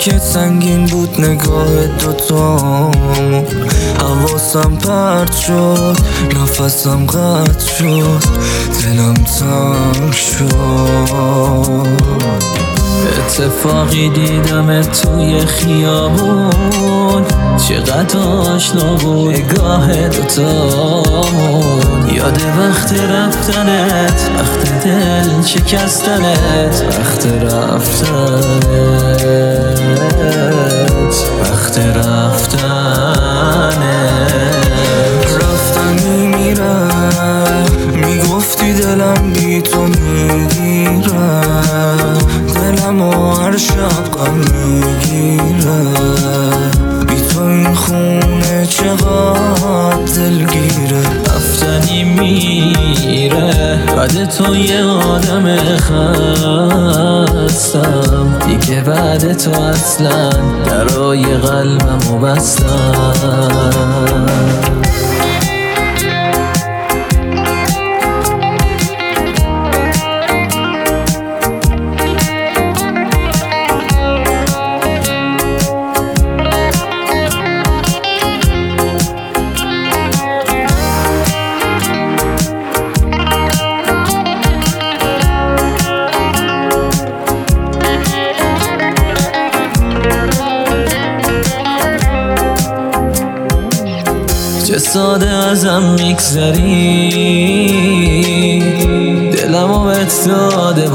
که سنگین بود نگاه دوتامون. حواسم پرت شد، نفسم قطع شد، دلم تنگ شد. اتفاقی دیدم توی خیابون، چقدر آشنا بود نگاه دوتامون. یاد وقت رفتنت، وقت دل شکستنت، وقت رفتنت، وقت رفتنت. رفتنی میره، میگفتی دلم بی تو میگیره، دلم و هر شب غم میگیره. بی تو این خونه چقدر دلگیره. رفتنی میره، بعد تو یه آدم خستم، دیگه بعد تو اصلا درای قلبمو بستم. چه ساده ازم میگذری، دلمو بهت داده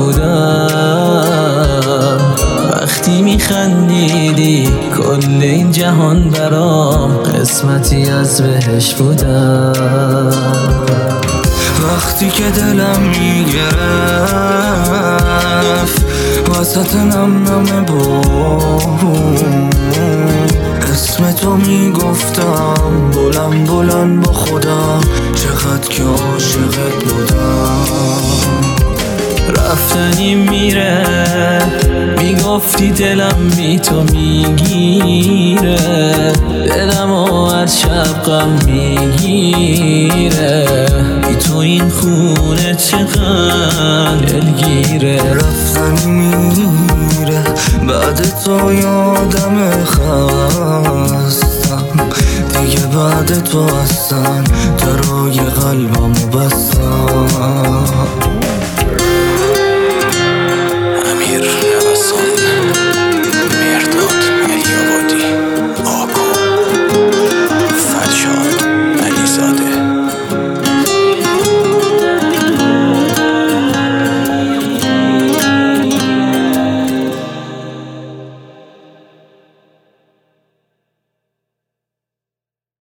بودم. وقتی میخندیدی کل این جهان برام قسمتی از بهش بودم. وقتی که دلم میگرفت وسط نم نم بارون، اسم تو میگفتم بلند بلند با خودم، چقدر که عاشقت بودم. رفتنی میره، میگفتی دلم بی تو میگیره، دلم و هر شب غم میگیره. بی تو این خونه چقدر دلگیره. رفتنی میره، بعد تو یادم خستم، دیگه بعد تو اصلا درای قلبمو بستم.